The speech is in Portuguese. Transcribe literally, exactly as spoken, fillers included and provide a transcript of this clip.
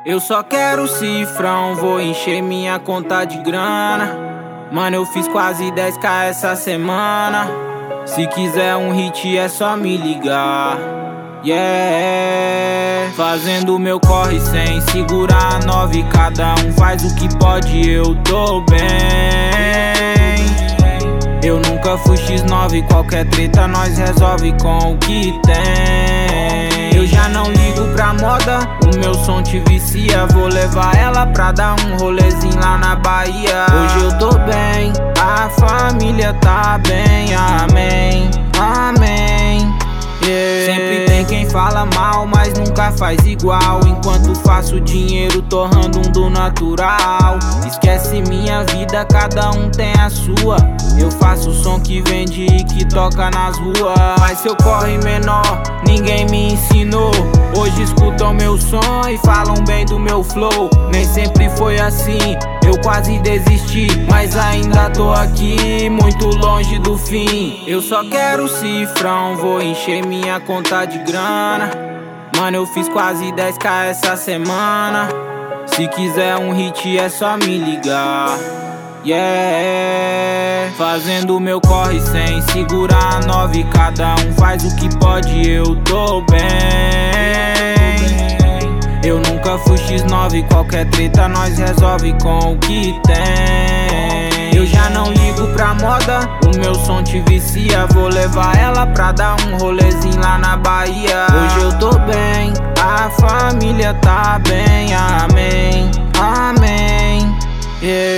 Eu só quero cifrão, vou encher minha conta de grana. Mano, eu fiz quase dez k essa semana. Se quiser um hit é só me ligar. Yeah, fazendo meu corre sem segurar a nove. Cada um faz o que pode, eu tô bem. Eu nunca fui xis nove, qualquer treta nós resolve com o que tem. Eu já não ligo pra moda, o meu som te vicia. Vou levar ela pra dar um rolezinho lá na Bahia. Hoje eu tô bem, a família tá bem, amém, amém. Yeah. Sempre tem quem fala mal, mas nunca faz igual. Enquanto faço dinheiro torrando um do natural. Esquece minha vida, cada um tem a sua. Eu faço som que vende e que toca nas ruas. Mas seu corre menor, ninguém me ensinou. Hoje escutam meu som e falam bem do meu flow. Nem sempre foi assim, eu quase desisti, mas ainda tô aqui, muito longe do fim. Eu só quero cifrão, vou encher minha conta de grana. Mano, eu fiz quase dez k essa semana. Se quiser um hit é só me ligar. Yeah, fazendo meu corre sem segurar a nove. Cada um faz o que pode, eu tô bem. Eu nunca fui xis nove, qualquer treta nós resolve com o que tem. Eu já não ligo pra moda, o meu som te vicia. Vou levar ela pra dar um rolezinho lá na Bahia. Hoje eu tô bem, a família tá bem, amém, amém. Yeah.